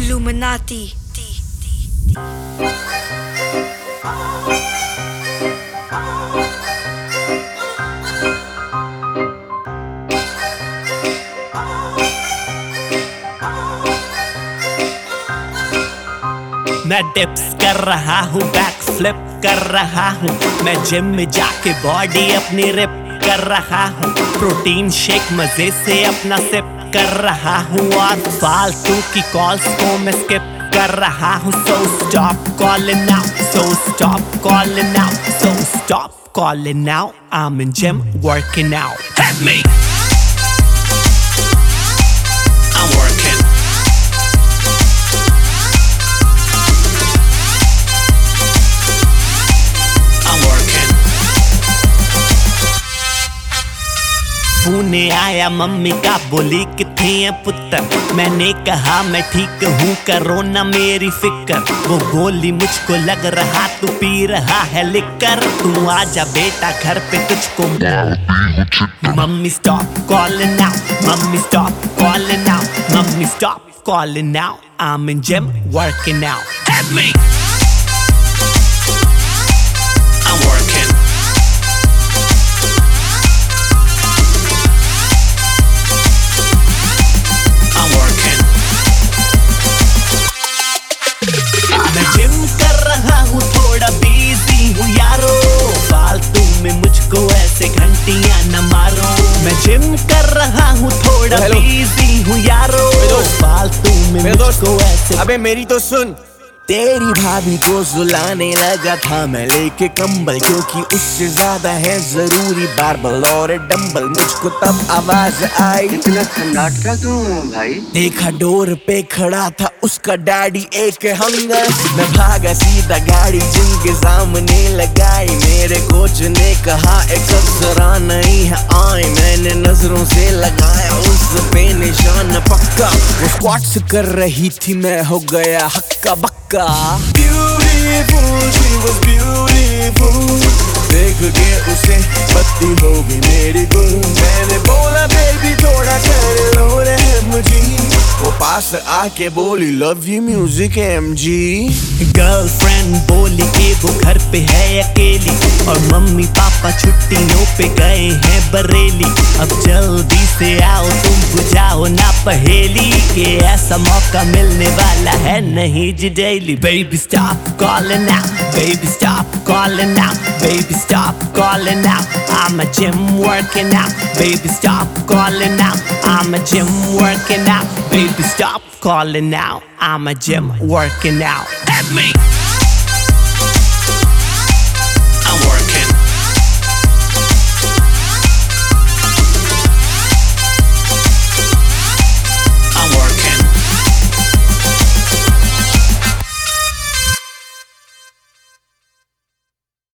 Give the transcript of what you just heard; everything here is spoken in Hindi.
Illuminati. मैं डिप्स कर रहा हूँ, बैक फ्लिप कर रहा हूँ, मैं जिम में जाके बॉडी अपनी रिप कर रहा हूँ, प्रोटीन शेक मजे से अपना सिप कर रहा हूँ, और फालतू की कॉल्स को मैं स्किप कर रहा हूँ. So stop calling now, so stop calling now, so stop calling now. I'm in gym working out. Hit me. I'm working. Pune आया मम्मी का, बोली कितने हैं पुत्र. मैंने कहा मैं ठीक हूँ, करो ना मेरी फिक्र. वो बोली मुझको लग रहा तू पी रहा है लिकर. तू आजा बेटा घर पे तुझको. Mummy stop calling now, mummy stop calling now, mummy stop calling now. I'm in gym working out. Hit me. I'm working. मैं जिम कर रहा हूँ, थोड़ा बिजी हूँ यारो, फालतू में मुझको ऐसे घंटियां न मारो. मैं जिम कर रहा हूँ, थोड़ा बिजी हूँ यारो, फालतू में मुझको ऐसे. अबे मेरी तो सुन. तेरी भाभी को सुलाने लगा था मैं लेके कंबल, क्योंकि उससे ज्यादा है जरूरी बारबल और डंबल. मुझको तब आवाज आई, इतना सन्नाटा क्यों भाई? देखा डोर पे खड़ा था उसका डैडी एक हंगर. मैं भागा सीधा गाड़ी जिम के सामने लगाई. मेरे कोच ने कहा एक जरा नहीं है आई. मैंने नजरों से लगाया उस पे निशान पक्का. वो स्क्वाट्स कर रही थी, मैं हो गया हक्का बक्का. Beautiful, she was beautiful. देख के उसे बत्ती हो गई मेरी गुल. मैंने बोला बेबी थोड़ा कर लो रहम जी. वो पास आके बोली love you music MG. Girlfriend बोली कि वो घर पे है अकेली, और मम्मी पापा छुट्टियों पे गए हैं बरेली. अब जल्दी से आओ तुम बुझाओ ना पहेली, कि ऐसा मौका मिलने वाला है नहीं जी daily. Baby stop calling out, baby stop calling out, baby stop calling out. I'm a gym working out. Baby stop calling out, I'm a gym working out. Baby stop calling out, I'm a gym working out. Hit me.